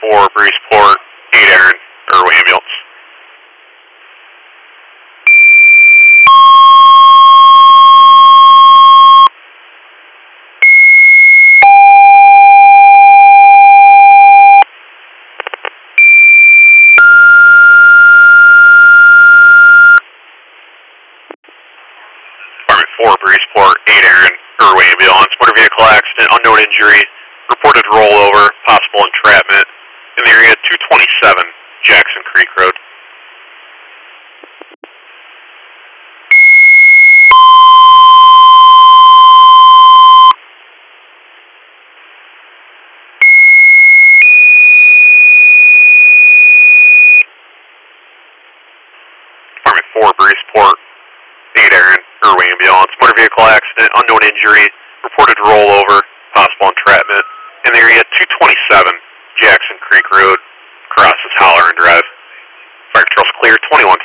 4, Breezeport, 8 Aaron, Irway Ambulance. Department 4, Breezeport, 8 Aaron, Irway Ambulance. Motor vehicle accident, unknown injury, reported rollover, possible entrapment in the area 227 Jackson Creek Road. Department 4, Breezeport, 8 Aaron, Irway Ambulance. Motor vehicle accident, unknown injury, reported rollover, possible entrapment in the area 227 Jackson Creek Road, crosses Holler and Drive. Fire control's clear, 21